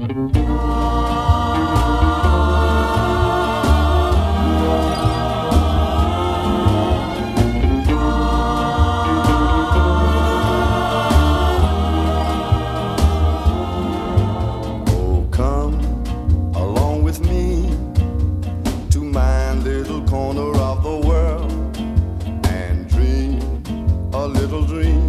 Oh, come along with me to my little corner of the world and dream a little dream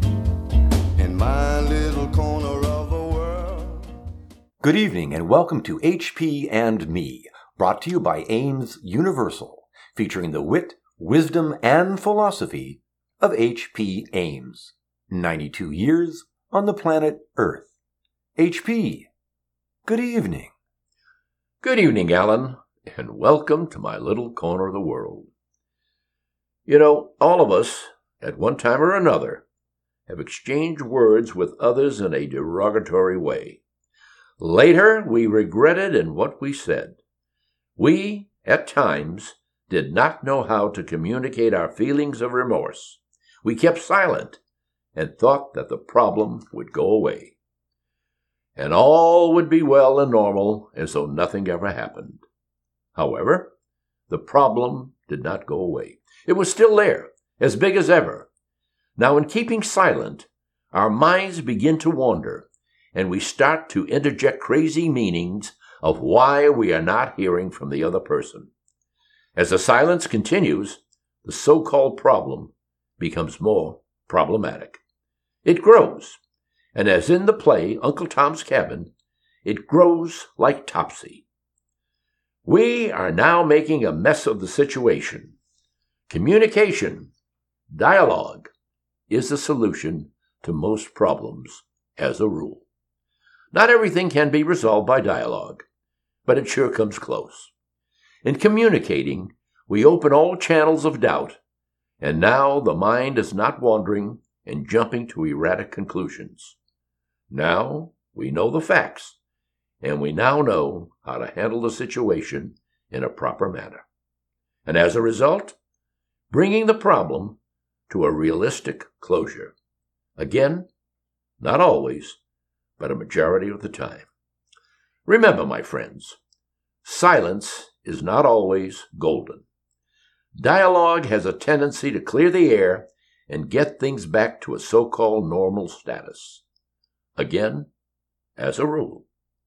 in my little corner of the world. Good evening and welcome to HP and Me, brought to you by Ames Universal, featuring the wit, wisdom, and philosophy of H.P. Ames. 92 years on the planet Earth. HP, good evening. Good evening, Alan, and welcome to my little corner of the world. You know, all of us, at one time or another, have exchanged words with others in a derogatory way. Later, we regretted in what we said. We, at times, did not know how to communicate our feelings of remorse. We kept silent and thought that the problem would go away, and all would be well and normal as though nothing ever happened. However, the problem did not go away. It was still there, as big as ever. Now, in keeping silent, our minds begin to wander, and we start to interject crazy meanings of why we are not hearing from the other person. As the silence continues, the so-called problem becomes more problematic. It grows, and as in the play Uncle Tom's Cabin, it grows like Topsy. We are now making a mess of the situation. Communication, dialogue, is the solution to most problems, as a rule. Not everything can be resolved by dialogue, but it sure comes close. In communicating, we open all channels of doubt, and now the mind is not wandering and jumping to erratic conclusions. Now we know the facts, and we now know how to handle the situation in a proper manner. And as a result, bringing the problem to a realistic closure. Again, not always, but a majority of the time. Remember, my friends, silence is not always golden. Dialogue has a tendency to clear the air and get things back to a so-called normal status. Again, as a rule.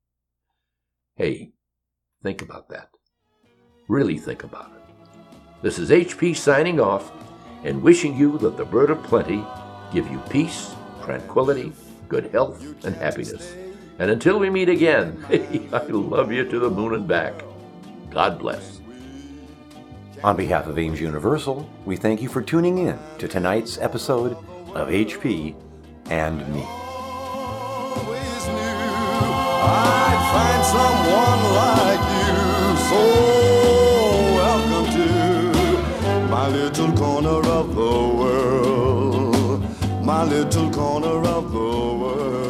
Hey, think about that. Really think about it. This is HP signing off and wishing you that the bird of plenty give you peace, tranquility, good health, and happiness. And until we meet again, I love you to the moon and back. God bless. On behalf of Ames Universal, we thank you for tuning in to tonight's episode of HP and Me. Always knew I'd find someone like you. So welcome to my little corner of the world. My little corner of the world.